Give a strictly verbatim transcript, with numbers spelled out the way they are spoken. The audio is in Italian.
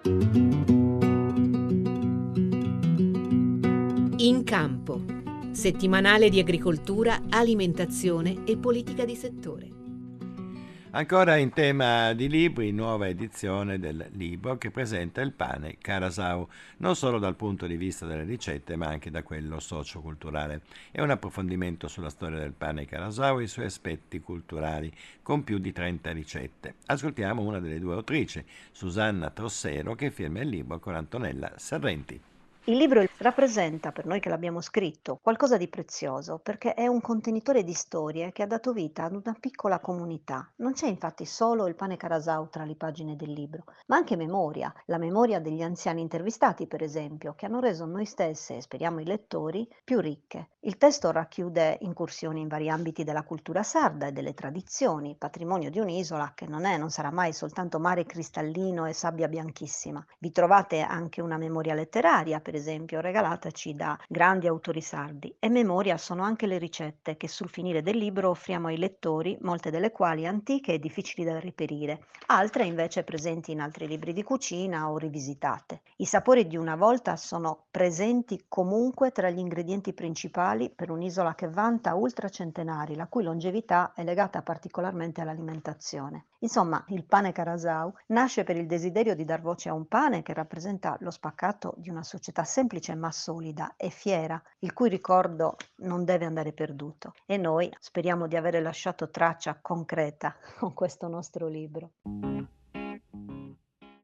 In campo, settimanale di agricoltura, alimentazione e politica di settore. Ancora in tema di libri, nuova edizione del libro che presenta il pane Carasau, non solo dal punto di vista delle ricette, ma anche da quello socioculturale. È un approfondimento sulla storia del pane Carasau e i suoi aspetti culturali, con più di trenta ricette. Ascoltiamo una delle due autrici, Susanna Trossero, che firma il libro con Antonella Serrenti. Il libro rappresenta, per noi che l'abbiamo scritto, qualcosa di prezioso, perché è un contenitore di storie che ha dato vita ad una piccola comunità. Non c'è infatti solo il pane Carasau tra le pagine del libro, ma anche memoria, la memoria degli anziani intervistati, per esempio, che hanno reso noi stesse, e speriamo i lettori, più ricche. Il testo racchiude incursioni in vari ambiti della cultura sarda e delle tradizioni, patrimonio di un'isola che non è, non sarà mai soltanto mare cristallino e sabbia bianchissima. Vi trovate anche una memoria letteraria, per esempio, regalataci da grandi autori sardi, e memoria sono anche le ricette che sul finire del libro offriamo ai lettori, molte delle quali antiche e difficili da reperire, altre invece presenti in altri libri di cucina o rivisitate. I sapori di una volta sono presenti comunque tra gli ingredienti principali per un'isola che vanta ultracentenari, la cui longevità è legata particolarmente all'alimentazione. Insomma, il pane Carasau nasce per il desiderio di dar voce a un pane che rappresenta lo spaccato di una società semplice ma solida e fiera, il cui ricordo non deve andare perduto. E noi speriamo di avere lasciato traccia concreta con questo nostro libro.